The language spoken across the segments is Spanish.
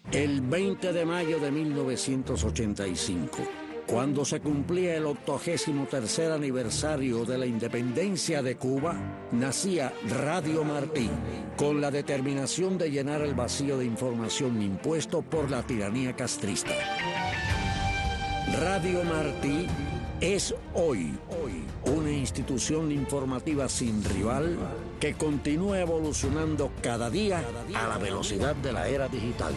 El 20 de mayo de 1985, cuando se cumplía el 83º aniversario de la independencia de Cuba, nacía Radio Martí, con la determinación de llenar el vacío de información impuesto por la tiranía castrista. Radio Martí es hoy una institución informativa sin rival que continúa evolucionando cada día a la velocidad de la era digital.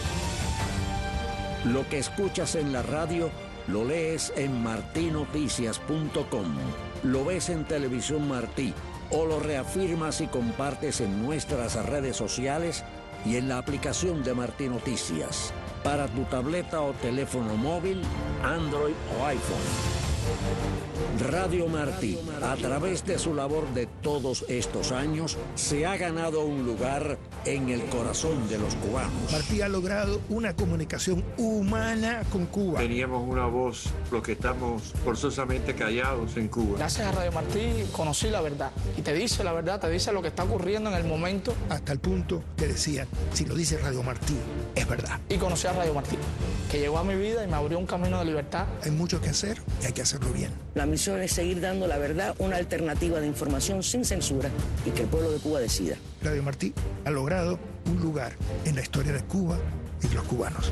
Lo que escuchas en la radio lo lees en martinoticias.com, lo ves en Televisión Martí o lo reafirmas y compartes en nuestras redes sociales y en la aplicación de Martí Noticias para tu tableta o teléfono móvil, Android o iPhone. Radio Martí, a través de su labor de todos estos años, se ha ganado un lugar en el corazón de los cubanos. Martí ha logrado una comunicación humana con Cuba. Teníamos una voz, los que estamos forzosamente callados en Cuba. Gracias a Radio Martí conocí la verdad. Y te dice la verdad, te dice lo que está ocurriendo en el momento. Hasta el punto que decían, si lo dice Radio Martí, es verdad. Y conocí a Radio Martí, que llegó a mi vida y me abrió un camino de libertad. Hay mucho que hacer y hay que hacerlo bien. La misión es seguir dando la verdad, una alternativa de información sin censura y que el pueblo de Cuba decida. Radio Martí ha logrado un lugar en la historia de Cuba y de los cubanos.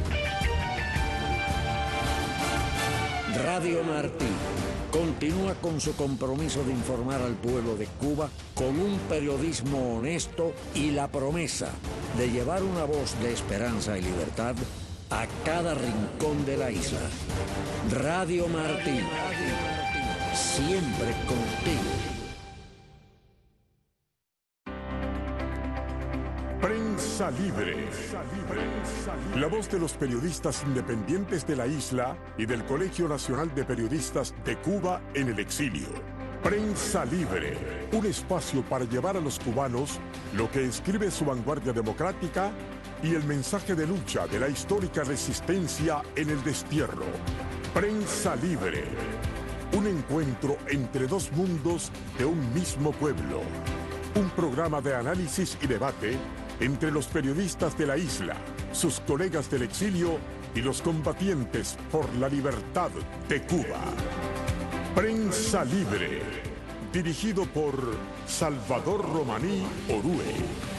Radio Martí continúa con su compromiso de informar al pueblo de Cuba con un periodismo honesto y la promesa de llevar una voz de esperanza y libertad a cada rincón de la isla. Radio Martí, siempre contigo. Prensa Libre. La voz de los periodistas independientes de la isla y del Colegio Nacional de Periodistas de Cuba en el exilio. Prensa Libre, un espacio para llevar a los cubanos lo que escribe su vanguardia democrática y el mensaje de lucha de la histórica resistencia en el destierro. Prensa Libre, un encuentro entre dos mundos de un mismo pueblo. Un programa de análisis y debate entre los periodistas de la isla, sus colegas del exilio y los combatientes por la libertad de Cuba. Prensa Libre, dirigido por Salvador Romaní Orue.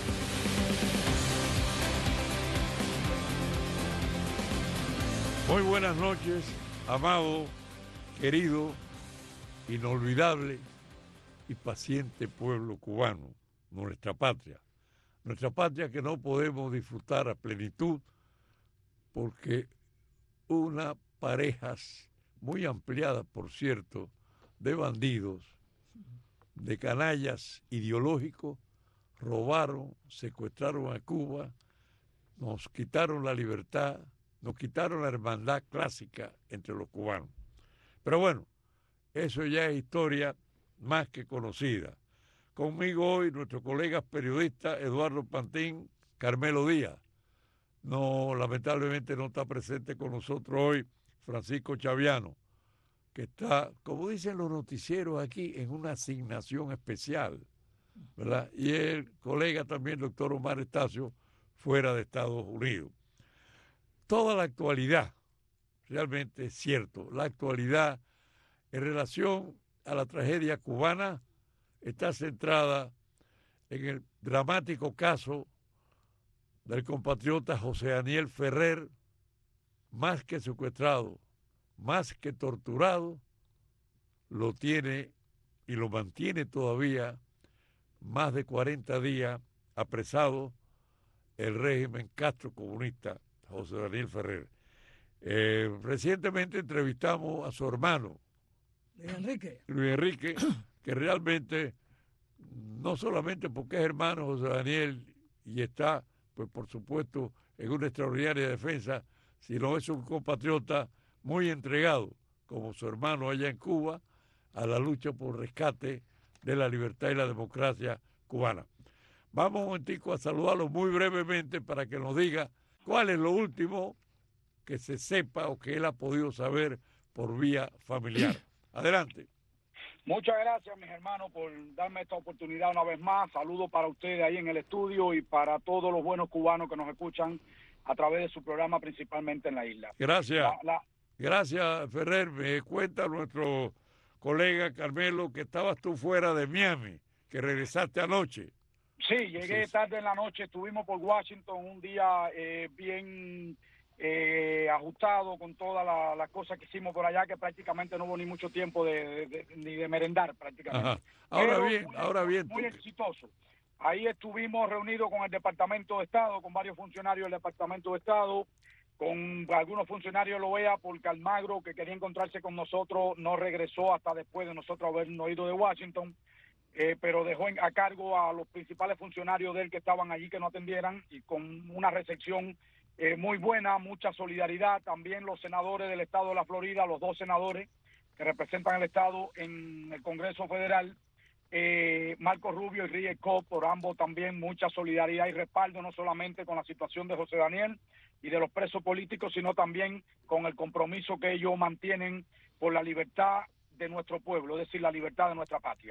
Muy buenas noches, amado, querido, inolvidable y paciente pueblo cubano, nuestra patria que no podemos disfrutar a plenitud porque una parejas muy ampliada, por cierto, de bandidos, de canallas ideológicos, robaron, secuestraron a Cuba, nos quitaron la libertad, nos quitaron la hermandad clásica entre los cubanos. Pero bueno, eso ya es historia más que conocida. Conmigo hoy nuestro colega periodista Eduardo Pantín, Carmelo Díaz. No, lamentablemente no está presente con nosotros hoy Francisco Chaviano, que está, como dicen los noticieros aquí, en una asignación especial, ¿verdad? Y el colega también, doctor Omar Estacio, fuera de Estados Unidos. Toda la actualidad, realmente es cierto, la actualidad en relación a la tragedia cubana está centrada en el dramático caso del compatriota José Daniel Ferrer, más que secuestrado, más que torturado, lo tiene y lo mantiene todavía más de 40 días apresado el régimen Castro comunista José Daniel Ferrer. Recientemente entrevistamos a su hermano, Luis Enrique, que realmente, no solamente porque es hermano José Daniel y está, pues por supuesto, en una extraordinaria defensa, sino es un compatriota muy entregado, como su hermano allá en Cuba, a la lucha por rescate de la libertad y la democracia cubana. Vamos un momentico a saludarlo muy brevemente para que nos diga cuál es lo último que se sepa o que él ha podido saber por vía familiar. Adelante. Muchas gracias, mis hermanos, por darme esta oportunidad una vez más. Saludos para ustedes ahí en el estudio y para todos los buenos cubanos que nos escuchan a través de su programa, principalmente en la isla. Gracias. Gracias, Ferrer. Me cuenta nuestro colega Carmelo que estabas tú fuera de Miami, que regresaste anoche. Sí, llegué tarde en la noche, estuvimos por Washington un día bien ajustado con todas las cosas que hicimos por allá, que prácticamente no hubo ni mucho tiempo ni de merendar prácticamente. Ajá. Ahora bien. Muy exitoso. Ahí estuvimos reunidos con el Departamento de Estado, con varios funcionarios del Departamento de Estado, con algunos funcionarios de la OEA, porque Almagro, que quería encontrarse con nosotros, no regresó hasta después de nosotros habernos ido de Washington. Pero dejó a cargo a los principales funcionarios de él que estaban allí que no atendieran, y con una recepción muy buena, mucha solidaridad. También los senadores del estado de la Florida, los 2 senadores que representan el estado en el Congreso Federal, Marco Rubio y Rick Scott, por ambos también mucha solidaridad y respaldo, no solamente con la situación de José Daniel y de los presos políticos, sino también con el compromiso que ellos mantienen por la libertad de nuestro pueblo, es decir, la libertad de nuestra patria.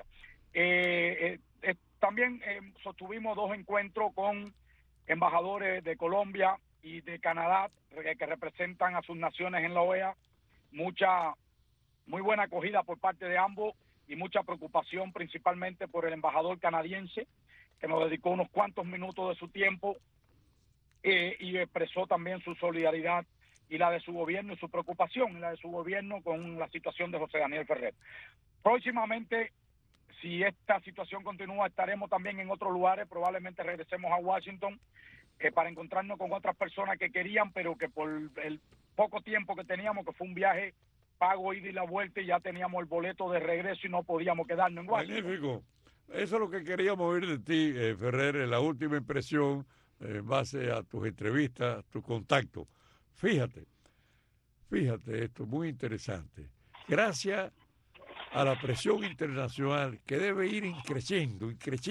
También sostuvimos 2 encuentros con embajadores de Colombia y de Canadá que representan a sus naciones en la OEA. Muy buena acogida por parte de ambos y mucha preocupación principalmente por el embajador canadiense, que nos dedicó unos cuantos minutos de su tiempo y expresó también su solidaridad y la de su gobierno y su preocupación y la de su gobierno con la situación de José Daniel Ferrer. Próximamente, si esta situación continúa, estaremos también en otros lugares, probablemente regresemos a Washington para encontrarnos con otras personas que querían, pero que por el poco tiempo que teníamos, que fue un viaje pago ida y la vuelta, y ya teníamos el boleto de regreso y no podíamos quedarnos en Washington. Magnífico. Eso es lo que queríamos oír de ti, Ferrer, en la última impresión, en base a tus entrevistas, tu contacto. Fíjate esto, muy interesante. Gracias a la presión internacional que debe ir creciendo,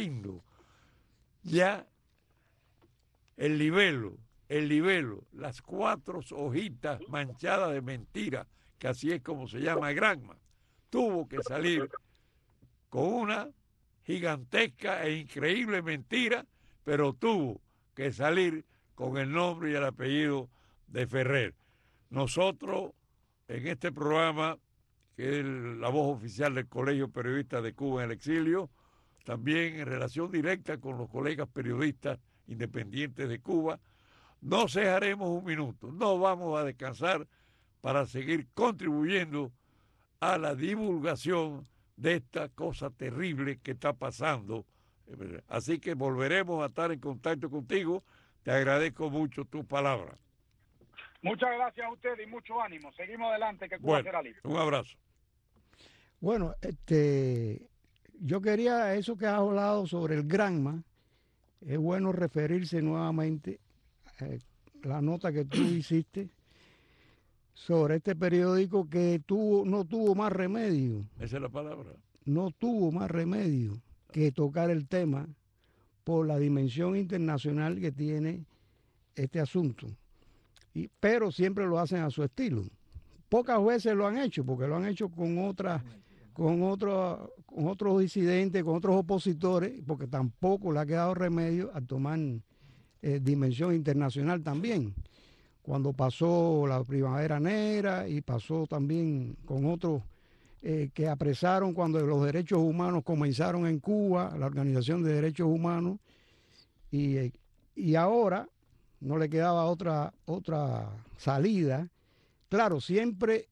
ya el libelo, las 4 hojitas manchadas de mentira, que así es como se llama Granma, tuvo que salir con una gigantesca e increíble mentira, pero tuvo que salir con el nombre y el apellido de Ferrer. Nosotros, en este programa, que es la voz oficial del Colegio Periodistas de Cuba en el Exilio, también en relación directa con los colegas periodistas independientes de Cuba, no cejaremos un minuto, no vamos a descansar para seguir contribuyendo a la divulgación de esta cosa terrible que está pasando. Así que volveremos a estar en contacto contigo. Te agradezco mucho tus palabras. Muchas gracias a ustedes y mucho ánimo. Seguimos adelante, que Cuba será libre. Un abrazo. Bueno, yo quería eso que has hablado sobre el Granma. Es bueno referirse nuevamente a la nota que tú hiciste sobre este periódico que no tuvo más remedio. Esa es la palabra. No tuvo más remedio que tocar el tema por la dimensión internacional que tiene este asunto. Pero siempre lo hacen a su estilo. Pocas veces lo han hecho, porque lo han hecho con otros disidentes, con otros opositores, porque tampoco le ha quedado remedio a tomar dimensión internacional también. Cuando pasó la Primavera Negra y pasó también con otros que apresaron cuando los derechos humanos comenzaron en Cuba, la Organización de Derechos Humanos, y ahora no le quedaba otra salida. Claro, siempre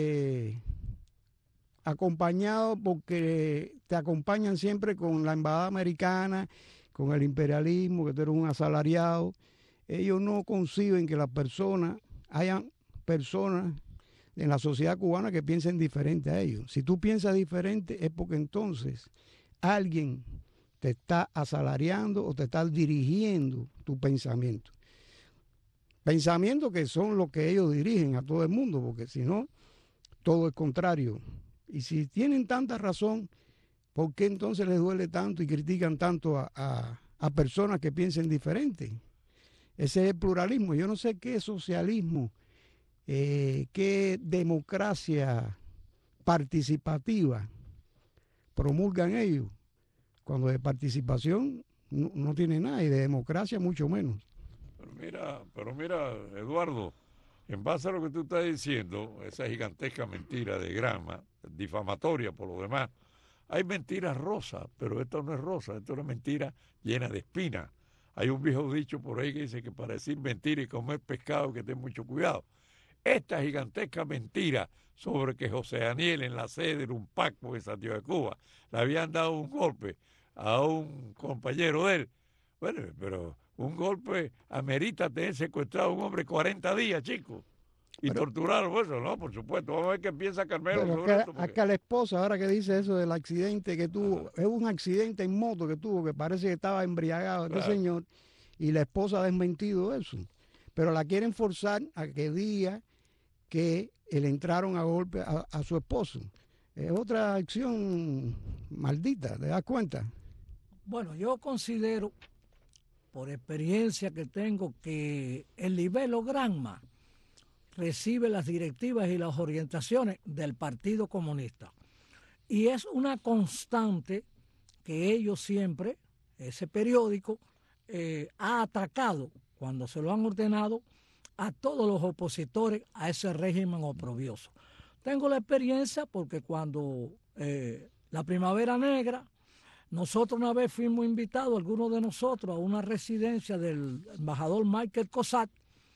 acompañado, porque te acompañan siempre con la embajada americana, con el imperialismo, que tú eres un asalariado. Ellos no conciben que hayan personas en la sociedad cubana que piensen diferente a ellos. Si tú piensas diferente es porque entonces alguien te está asalariando o te está dirigiendo tu pensamiento. Pensamientos que son los que ellos dirigen a todo el mundo, porque si no, todo es contrario. Y si tienen tanta razón, ¿por qué entonces les duele tanto y critican tanto a personas que piensen diferente? Ese es el pluralismo. Yo no sé qué socialismo, qué democracia participativa promulgan ellos, cuando de participación no tiene nada y de democracia mucho menos. mira, Eduardo, en base a lo que tú estás diciendo, esa gigantesca mentira de Granma, difamatoria por lo demás, hay mentiras rosas, pero esto no es rosa, esto es una mentira llena de espinas. Hay un viejo dicho por ahí que dice que para decir mentira y comer pescado que ten mucho cuidado. Esta gigantesca mentira sobre que José Daniel en la sede de un Paco en Santiago de Cuba le habían dado un golpe a un compañero de él. Bueno, pero un golpe amerita tener secuestrado a un hombre 40 días, chicos. Y torturarlo, eso, ¿no? Por supuesto. Vamos a ver qué piensa Carmelo sobre esto. Porque... Acá la esposa, ahora que dice eso del accidente que tuvo, es un accidente en moto que tuvo, que parece que estaba embriagado este señor, y la esposa ha desmentido eso. Pero la quieren forzar a que diga que le entraron a golpe a su esposo. Es otra acción maldita, ¿te das cuenta? Bueno, yo considero, por experiencia que tengo, que el Libelo Granma recibe las directivas y las orientaciones del Partido Comunista. Y es una constante que ellos siempre, ese periódico, ha atacado, cuando se lo han ordenado, a todos los opositores a ese régimen oprobioso. Tengo la experiencia porque cuando la Primavera Negra, nosotros una vez fuimos invitados, algunos de nosotros, a una residencia del embajador Michael Cossack,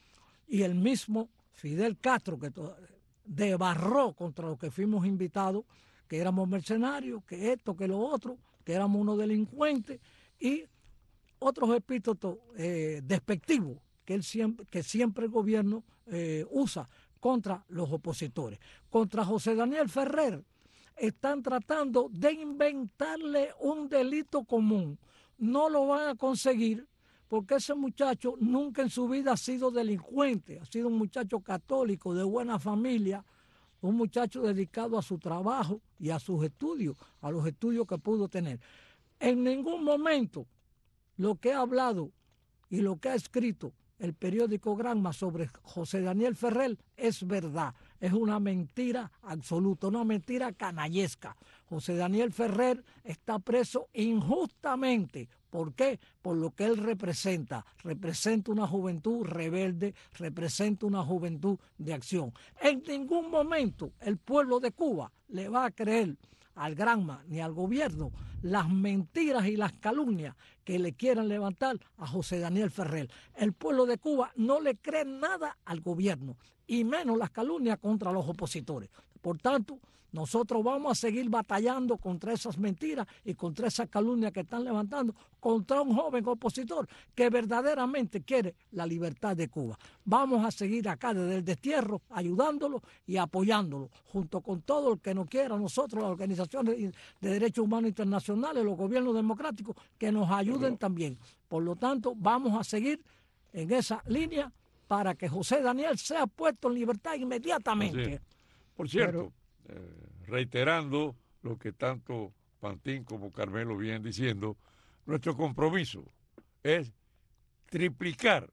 y el mismo Fidel Castro, que debarró contra los que fuimos invitados, que éramos mercenarios, que esto, que lo otro, que éramos unos delincuentes, y otros epítetos despectivos que siempre el gobierno usa contra los opositores. Contra José Daniel Ferrer están tratando de inventarle un delito común. No lo van a conseguir porque ese muchacho nunca en su vida ha sido delincuente, ha sido un muchacho católico, de buena familia, un muchacho dedicado a su trabajo y a sus estudios, a los estudios que pudo tener. En ningún momento lo que ha hablado y lo que ha escrito el periódico Granma sobre José Daniel Ferrer es verdad, es una mentira absoluta, una mentira canallesca. José Daniel Ferrer está preso injustamente. ¿Por qué? Por lo que él representa. Representa una juventud rebelde, representa una juventud de acción. En ningún momento el pueblo de Cuba le va a creer al Granma ni al gobierno las mentiras y las calumnias que le quieran levantar a José Daniel Ferrer. El pueblo de Cuba no le cree nada al gobierno y menos las calumnias contra los opositores. Por tanto, nosotros vamos a seguir batallando contra esas mentiras y contra esas calumnias que están levantando contra un joven opositor que verdaderamente quiere la libertad de Cuba. Vamos a seguir acá desde el destierro ayudándolo y apoyándolo, junto con todo el que nos quiera, nosotros, las organizaciones de derechos humanos internacionales, los gobiernos democráticos, que nos ayuden también. Por lo tanto, vamos a seguir en esa línea para que José Daniel sea puesto en libertad inmediatamente. Por cierto, reiterando lo que tanto Pantín como Carmelo vienen diciendo, nuestro compromiso es triplicar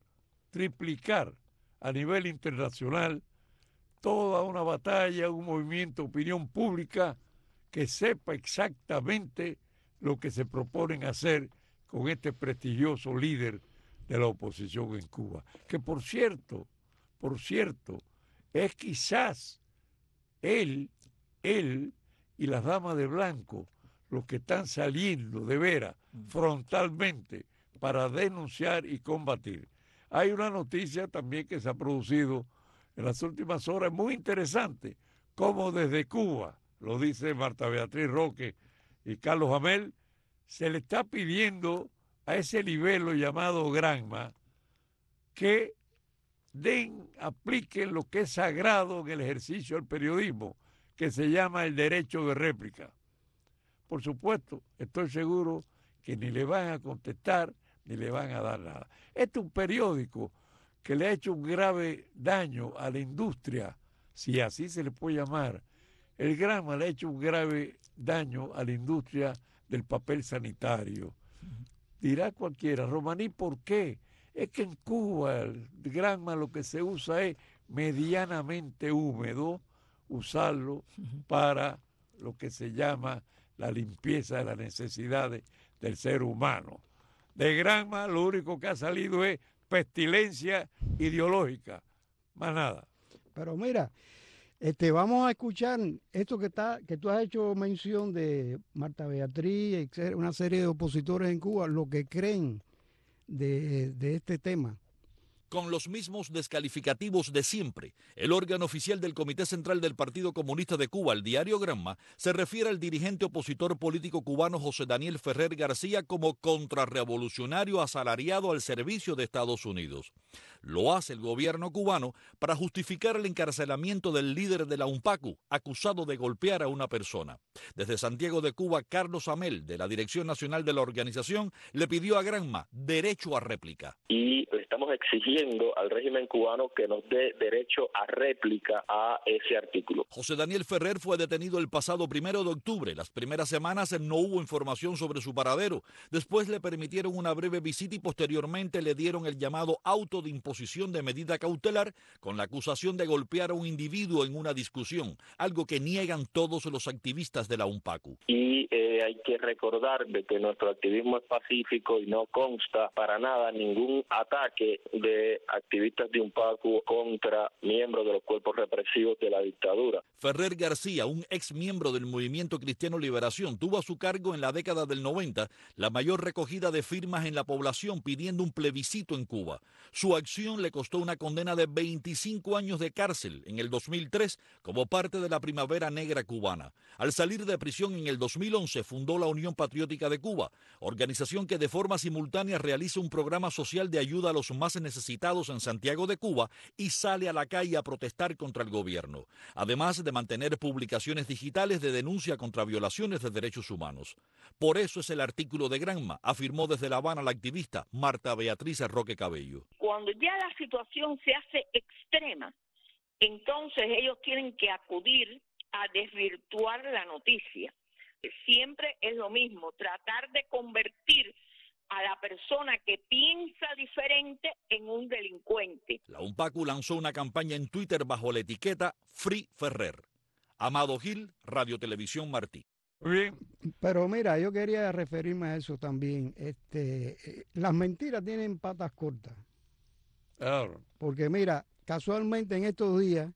a nivel internacional toda una batalla, un movimiento, opinión pública que sepa exactamente lo que se proponen hacer con este prestigioso líder de la oposición en Cuba. Que por cierto, es quizás él y las damas de blanco los que están saliendo de veras frontalmente para denunciar y combatir. Hay una noticia también que se ha producido en las últimas horas muy interesante, como desde Cuba, lo dice Marta Beatriz Roque y Carlos Amel, se le está pidiendo a ese libelo llamado Granma que apliquen lo que es sagrado en el ejercicio del periodismo, que se llama el derecho de réplica. Por supuesto, estoy seguro que ni le van a contestar ni le van a dar nada. Este es un periódico que le ha hecho un grave daño a la industria, si así se le puede llamar. El Granma le ha hecho un grave daño a la industria del papel sanitario. Dirá cualquiera, Romaní, ¿por qué? Es que en Cuba el Granma lo que se usa es medianamente húmedo, usarlo para lo que se llama la limpieza de las necesidades del ser humano. De Granma lo único que ha salido es pestilencia ideológica, más nada. Pero mira, vamos a escuchar esto que tú has hecho mención de Marta Beatriz, una serie de opositores en Cuba, lo que creen de este tema. Con los mismos descalificativos de siempre, el órgano oficial del Comité Central del Partido Comunista de Cuba, el diario Granma, se refiere al dirigente opositor político cubano José Daniel Ferrer García como contrarrevolucionario asalariado al servicio de Estados Unidos. Lo hace el gobierno cubano para justificar el encarcelamiento del líder de la UNPACU, acusado de golpear a una persona. Desde Santiago de Cuba, Carlos Amel, de la Dirección Nacional de la organización, le pidió a Granma derecho a réplica. Y estamos exigiendo al régimen cubano que nos dé derecho a réplica a ese artículo. José Daniel Ferrer fue detenido el pasado 1 de octubre. Las primeras semanas no hubo información sobre su paradero. Después le permitieron una breve visita y posteriormente le dieron el llamado auto de imposición de medida cautelar con la acusación de golpear a un individuo en una discusión, algo que niegan todos los activistas de la UNPACU. Y hay que recordar de que nuestro activismo es pacífico y no consta para nada ningún ataque de activistas de UNPACU contra miembros de los cuerpos represivos de la dictadura. Ferrer García, un ex miembro del Movimiento Cristiano Liberación, tuvo a su cargo en la década del 90 la mayor recogida de firmas en la población pidiendo un plebiscito en Cuba. Su acción le costó una condena de 25 años de cárcel en el 2003 como parte de la Primavera Negra cubana. Al salir de prisión en el 2011 fundó la Unión Patriótica de Cuba, organización que de forma simultánea realiza un programa social de ayuda a los más necesitados en Santiago de Cuba y sale a la calle a protestar contra el gobierno, además de mantener publicaciones digitales de denuncia contra violaciones de derechos humanos. Por eso es el artículo de Granma, afirmó desde La Habana la activista Marta Beatriz Roque Cabello. Cuando ya la situación se hace extrema, entonces ellos tienen que acudir a desvirtuar la noticia. Siempre es lo mismo, tratar de convertir a la persona que piensa diferente en un delincuente. La UNPACU lanzó una campaña en Twitter bajo la etiqueta Free Ferrer. Amado Gil, Radio Televisión Martí. Muy bien. Pero mira, yo quería referirme a eso también. Las mentiras tienen patas cortas. Claro. Porque mira, casualmente en estos días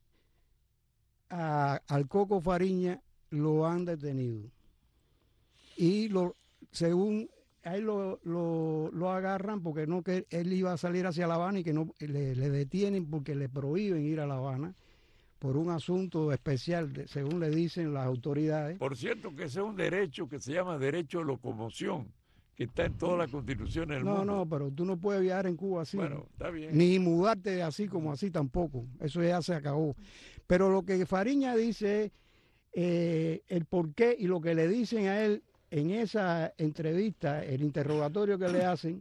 al Coco Fariña lo han detenido. Y según a él lo agarran porque no, que él iba a salir hacia La Habana y que no le detienen porque le prohíben ir a La Habana por un asunto especial, según le dicen las autoridades. Por cierto, que ese es un derecho que se llama derecho de locomoción, que está en todas las constituciones del mundo. No, pero tú no puedes viajar en Cuba así. Bueno, está bien. Ni mudarte así como así tampoco. Eso ya se acabó. Pero lo que Fariña dice es el porqué y lo que le dicen a él en esa entrevista, el interrogatorio que le hacen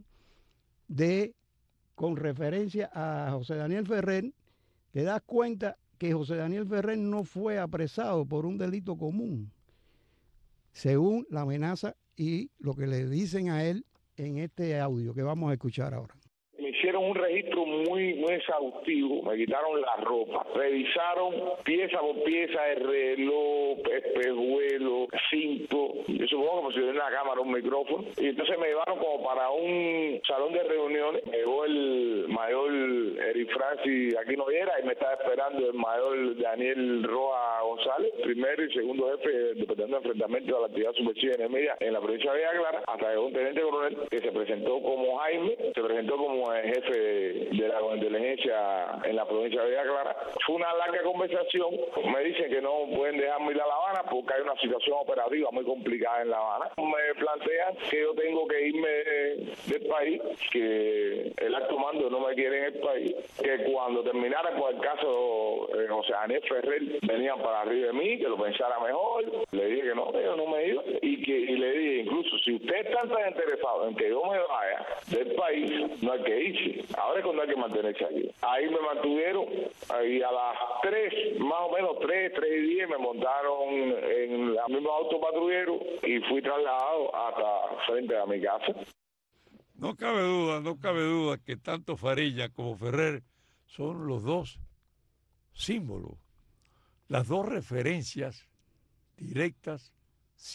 con referencia a José Daniel Ferrer, te das cuenta que José Daniel Ferrer no fue apresado por un delito común, según la amenaza y lo que le dicen a él en este audio que vamos a escuchar ahora. Me hicieron un registro muy exhaustivo, me quitaron la ropa, revisaron pieza por pieza el reloj, espejuelo, cinto, yo supongo que pusieron en la cámara un micrófono, y entonces me llevaron como para un salón de reuniones, me llevó el mayor Eric Francis Aquino Viera y me estaba esperando el mayor Daniel Roa González, primer y segundo jefe del Departamento de Enfrentamiento a la Actividad Subversiva y Enemiga en la provincia de Villa Clara, hasta que un teniente coronel que se presentó como Jaime, se presentó como el jefe de la inteligencia en la provincia de Villa Clara. Fue una larga conversación, me dicen que no pueden dejarme ir a La Habana porque hay una situación operativa muy complicada en La Habana. Me plantean que yo tengo que irme del país, que el alto mando no me quiere en el país, que cuando terminara con el caso José Daniel Ferrer venían para arriba de mí, que lo pensara mejor. Le dije que no, yo no me iba y le dije incluso si usted está tan interesado en que yo me vaya del país, no hay que irse. Ahora es cuando hay que mantenerse aquí. Ahí me mantuvieron y a las 3, más o menos 3:10 me montaron en el mismo auto patrullero y fui trasladado hasta frente a mi casa. No cabe duda que tanto Fariña como Ferrer son los dos símbolos, las dos referencias directas,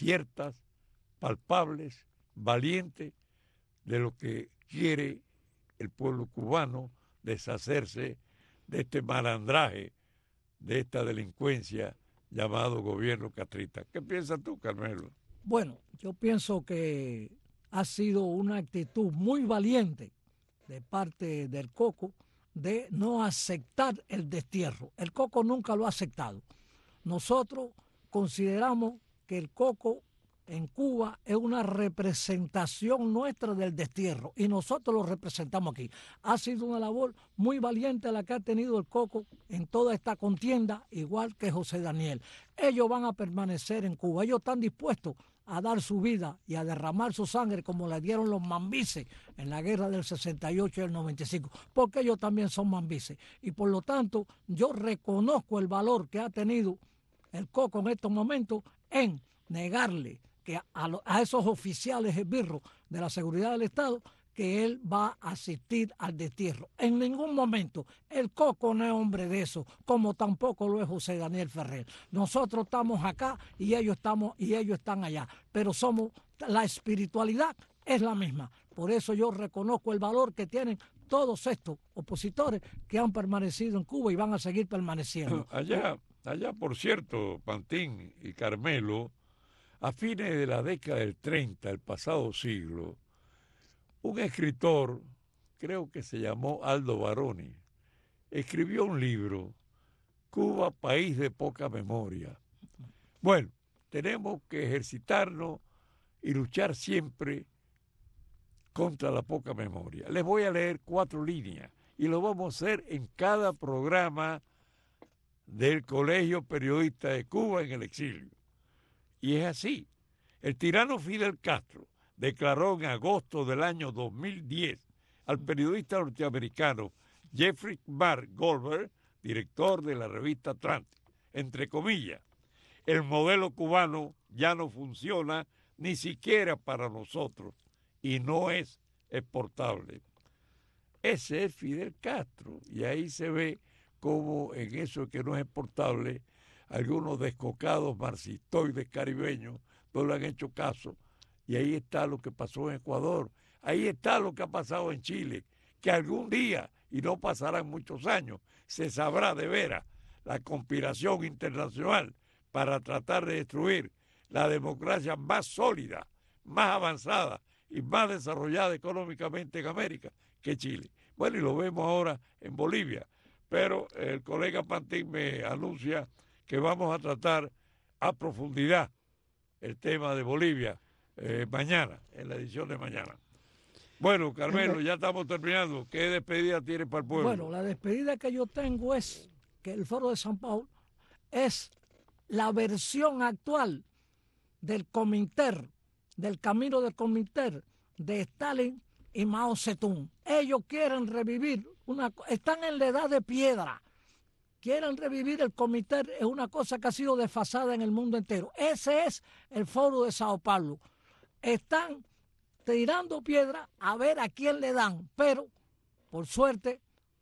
ciertas, palpables, valientes de lo que quiere el pueblo cubano deshacerse de este malandraje, de esta delincuencia llamado gobierno castrista. ¿Qué piensas tú, Carmelo? Bueno, yo pienso que ha sido una actitud muy valiente de parte del Coco de no aceptar el destierro. El Coco nunca lo ha aceptado. Nosotros consideramos que el Coco en Cuba es una representación nuestra del destierro y nosotros lo representamos aquí. Ha sido una labor muy valiente la que ha tenido el Coco en toda esta contienda, igual que José Daniel. Ellos van a permanecer en Cuba, ellos están dispuestos a dar su vida y a derramar su sangre como le dieron los mambises en la guerra del 68 y el 95, porque ellos también son mambises. Y por lo tanto, yo reconozco el valor que ha tenido el Coco en estos momentos en negarle que a esos oficiales esbirros de la seguridad del Estado que él va a asistir al destierro. En ningún momento. El Coco no es hombre de eso, como tampoco lo es José Daniel Ferrer. Nosotros estamos acá y ellos están allá, pero la espiritualidad es la misma. Por eso yo reconozco el valor que tienen todos estos opositores que han permanecido en Cuba y van a seguir permaneciendo. Allá, por cierto, Pantín y Carmelo, a fines de la década del 30, el pasado siglo, un escritor, creo que se llamó Aldo Baroni, escribió un libro, Cuba, país de poca memoria. Bueno, tenemos que ejercitarnos y luchar siempre contra la poca memoria. Les voy a leer 4 líneas y lo vamos a hacer en cada programa del Colegio Periodista de Cuba en el exilio. Y es así. El tirano Fidel Castro declaró en agosto del año 2010 al periodista norteamericano Jeffrey Mark Goldberg, director de la revista Atlantic, entre comillas, el modelo cubano ya no funciona ni siquiera para nosotros y no es exportable. Ese es Fidel Castro y ahí se ve cómo en eso que no es exportable algunos descocados marxistoides caribeños no le han hecho caso. Y ahí está lo que pasó en Ecuador, ahí está lo que ha pasado en Chile, que algún día, y no pasarán muchos años, se sabrá de veras la conspiración internacional para tratar de destruir la democracia más sólida, más avanzada y más desarrollada económicamente en América que Chile. Bueno, y lo vemos ahora en Bolivia, pero el colega Pantín me anuncia que vamos a tratar a profundidad el tema de Bolivia mañana, en la edición de mañana. Bueno, Carmelo, ya estamos terminando. ¿Qué despedida tienes para el pueblo? Bueno, la despedida que yo tengo es que el Foro de San Paulo es la versión actual del Comintern, del camino del Comintern, de Stalin y Mao Zedong. Ellos quieren revivir, están en la edad de piedra. Quieren revivir el Comintern, es una cosa que ha sido desfasada en el mundo entero. Ese es el Foro de Sao Paulo. Están tirando piedra a ver a quién le dan, pero por suerte,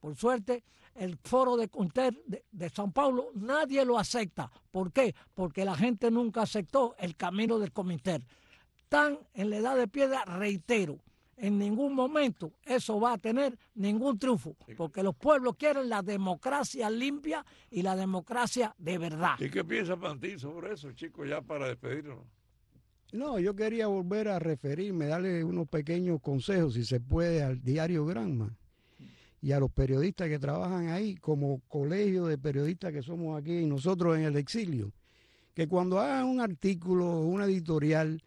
el Foro de Comintern de Sao Paulo nadie lo acepta. ¿Por qué? Porque la gente nunca aceptó el camino del Comintern. Están en la edad de piedra, reitero. En ningún momento eso va a tener ningún triunfo, porque los pueblos quieren la democracia limpia y la democracia de verdad. ¿Y qué piensa Pantín sobre eso, chicos, ya para despedirnos? No, yo quería volver a referirme, darle unos pequeños consejos, si se puede, al diario Granma y a los periodistas que trabajan ahí, como colegio de periodistas que somos aquí y nosotros en el exilio, que cuando hagan un artículo o una editorial,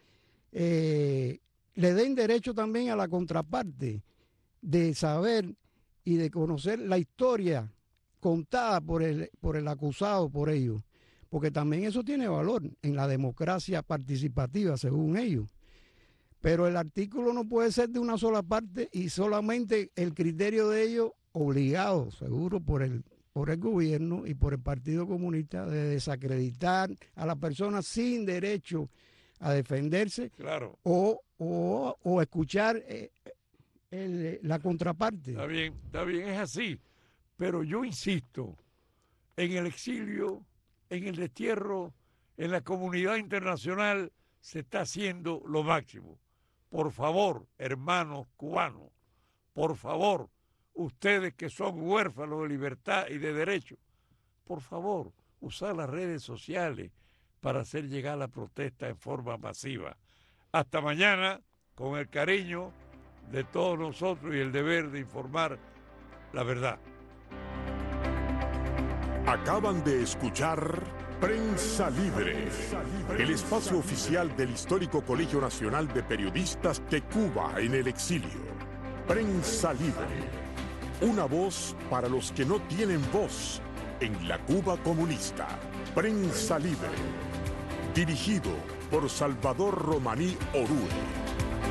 le den derecho también a la contraparte de saber y de conocer la historia contada por el acusado, por ellos, porque también eso tiene valor en la democracia participativa, según ellos. Pero el artículo no puede ser de una sola parte y solamente el criterio de ellos obligado, seguro, por el gobierno y por el Partido Comunista, de desacreditar a la persona sin derecho a defenderse, claro, o escuchar la contraparte. Está bien, es así. Pero yo insisto, en el exilio, en el destierro, en la comunidad internacional se está haciendo lo máximo. Por favor, hermanos cubanos, por favor, ustedes que son huérfanos de libertad y de derechos, por favor, usar las redes sociales para hacer llegar la protesta en forma masiva. Hasta mañana, con el cariño de todos nosotros y el deber de informar la verdad. Acaban de escuchar Prensa Libre, el espacio oficial del histórico Colegio Nacional de Periodistas de Cuba en el exilio. Prensa Libre, una voz para los que no tienen voz en la Cuba comunista. Prensa Libre, dirigido por Salvador Romaní Orue.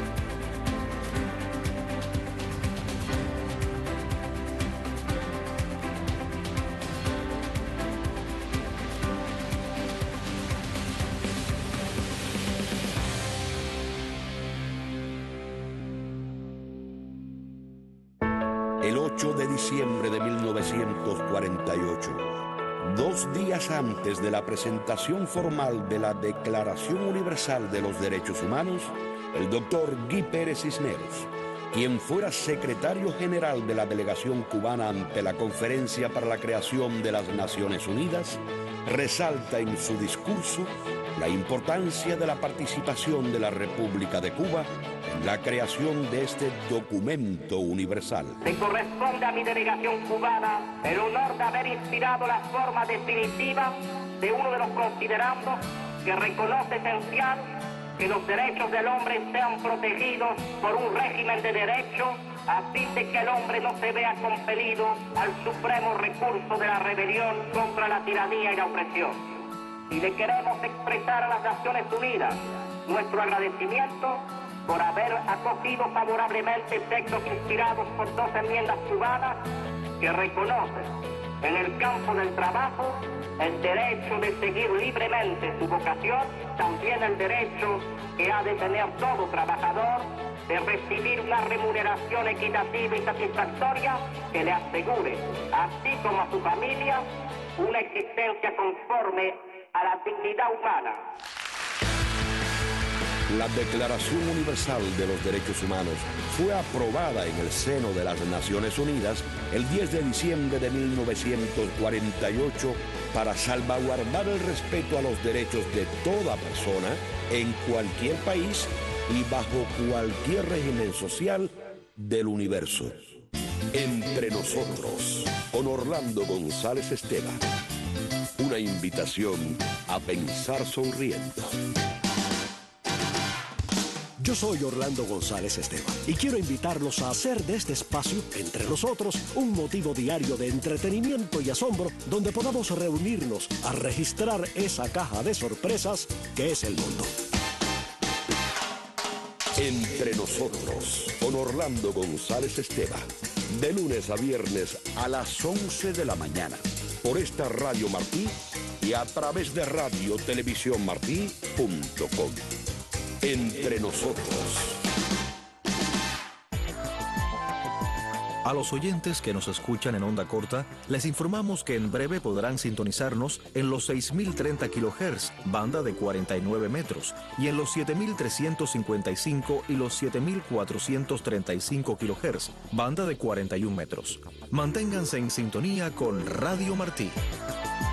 El 8 de diciembre de 1948, 2 días antes de la presentación formal de la Declaración Universal de los Derechos Humanos, el doctor Guy Pérez Cisneros, quien fuera secretario general de la delegación cubana ante la Conferencia para la Creación de las Naciones Unidas, resalta en su discurso la importancia de la participación de la República de Cuba en la creación de este documento universal. Me corresponde a mi delegación cubana el honor de haber inspirado la forma definitiva de uno de los considerandos que reconoce esencial que los derechos del hombre sean protegidos por un régimen de derecho a fin de que el hombre no se vea compelido al supremo recurso de la rebelión contra la tiranía y la opresión. Y le queremos expresar a las Naciones Unidas nuestro agradecimiento por haber acogido favorablemente textos inspirados por 2 enmiendas cubanas que reconocen en el campo del trabajo el derecho de seguir libremente su vocación, también el derecho que ha de tener todo trabajador de recibir una remuneración equitativa y satisfactoria que le asegure, así como a su familia, una existencia conforme a la dignidad humana. La Declaración Universal de los Derechos Humanos fue aprobada en el seno de las Naciones Unidas el 10 de diciembre de 1948 para salvaguardar el respeto a los derechos de toda persona en cualquier país y bajo cualquier régimen social del universo. Entre nosotros, con Orlando González Esteban. Una invitación a pensar sonriendo. Yo soy Orlando González Esteban y quiero invitarlos a hacer de este espacio, Entre Nosotros, un motivo diario de entretenimiento y asombro donde podamos reunirnos a registrar esa caja de sorpresas que es el mundo. Entre Nosotros, con Orlando González Esteban, de lunes a viernes a las 11 de la mañana, por esta Radio Martí y a través de radiotelevisiónmartí.com. Entre Nosotros. A los oyentes que nos escuchan en onda corta, les informamos que en breve podrán sintonizarnos en los 6.030 kHz, banda de 49 metros, y en los 7.355 y los 7.435 kHz, banda de 41 metros. Manténganse en sintonía con Radio Martí.